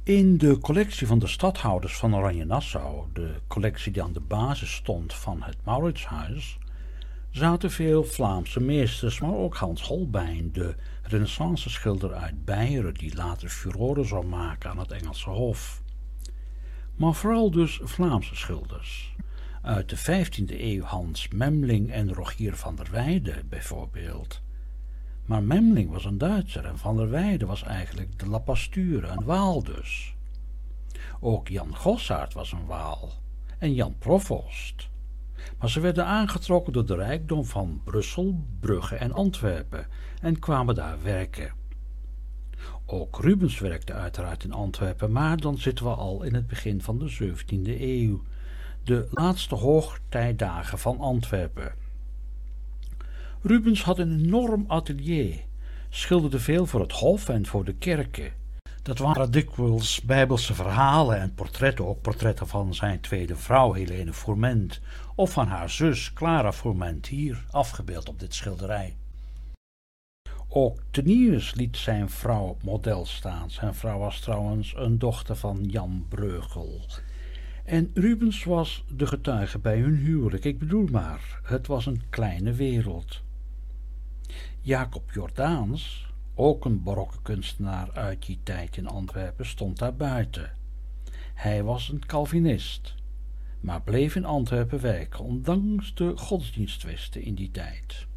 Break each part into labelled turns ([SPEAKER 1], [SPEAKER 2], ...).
[SPEAKER 1] In de collectie van de stadhouders van Oranje-Nassau, de collectie die aan de basis stond van het Mauritshuis, zaten veel Vlaamse meesters, maar ook Hans Holbein, de renaissance-schilder uit Beieren, die later furoren zou maken aan het Engelse Hof. Maar vooral dus Vlaamse schilders. Uit de 15e eeuw Hans Memling en Rogier van der Weyde bijvoorbeeld. Maar Memling was een Duitser en van der Weyde was eigenlijk de La Pasture, een Waal dus. Ook Jan Gossaert was een Waal en Jan Provoost. Maar ze werden aangetrokken door de rijkdom van Brussel, Brugge en Antwerpen en kwamen daar werken. Ook Rubens werkte uiteraard in Antwerpen, maar dan zitten we al in het begin van de 17e eeuw, de laatste hoogtijdagen van Antwerpen. Rubens had een enorm atelier, schilderde veel voor het hof en voor de kerken. Dat waren dikwijls bijbelse verhalen en portretten, ook portretten van zijn tweede vrouw Helene Fourment of van haar zus Clara Fourment, hier afgebeeld op dit schilderij. Ook Teniers liet zijn vrouw op model staan. Zijn vrouw was trouwens een dochter van Jan Breugel. En Rubens was de getuige bij hun huwelijk. Ik bedoel maar, het was een kleine wereld. Jacob Jordaens, ook een barokke kunstenaar uit die tijd in Antwerpen, stond daar buiten. Hij was een Calvinist, maar bleef in Antwerpen werken, ondanks de godsdiensttwisten in die tijd.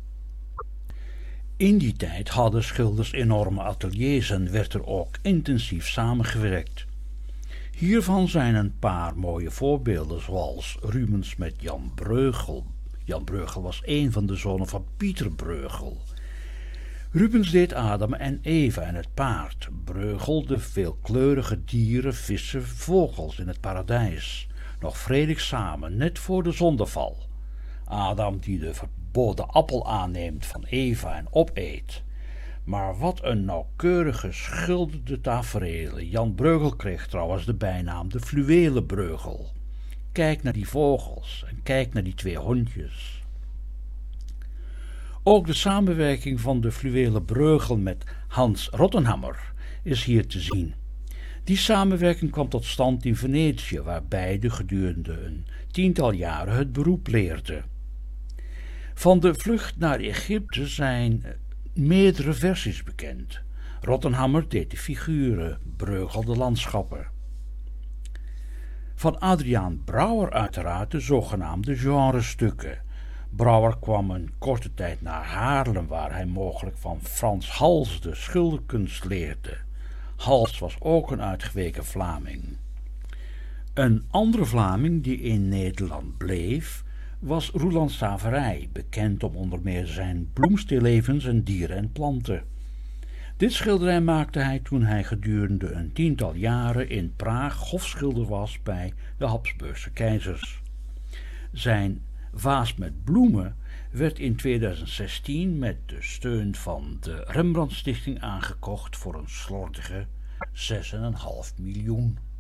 [SPEAKER 1] In die tijd hadden schilders enorme ateliers en werd er ook intensief samengewerkt. Hiervan zijn een paar mooie voorbeelden, zoals Rubens met Jan Breugel. Jan Breugel was een van de zonen van Pieter Breugel. Rubens deed Adam en Eva en het paard. Breugel de veelkleurige dieren, vissen, vogels in het paradijs. Nog vredig samen, net voor de zondeval. Adam die de verboden appel aanneemt van Eva en opeet. Maar wat een nauwkeurig geschilderde taferelen. Jan Breugel kreeg trouwens de bijnaam de fluwelen Breugel. Kijk naar die vogels en kijk naar die twee hondjes. Ook de samenwerking van de fluwelen Breugel met Hans Rottenhammer is hier te zien. Die samenwerking kwam tot stand in Venetië, waar beide gedurende een tiental jaren het beroep leerden. Van de vlucht naar Egypte zijn meerdere versies bekend. Rottenhammer deed de figuren, Breugel de landschappen. Van Adriaan Brouwer uiteraard de zogenaamde genrestukken. Brouwer kwam een korte tijd naar Haarlem, waar hij mogelijk van Frans Hals de schilderkunst leerde. Hals was ook een uitgeweken Vlaming. Een andere Vlaming die in Nederland bleef, was Roeland Saverij, bekend om onder meer zijn bloemstillevens en dieren en planten. Dit schilderij maakte hij toen hij gedurende een tiental jaren in Praag hofschilder was bij de Habsburgse keizers. Zijn vaas met bloemen werd in 2016 met de steun van de Rembrandt Stichting aangekocht voor een slordige 6,5 miljoen.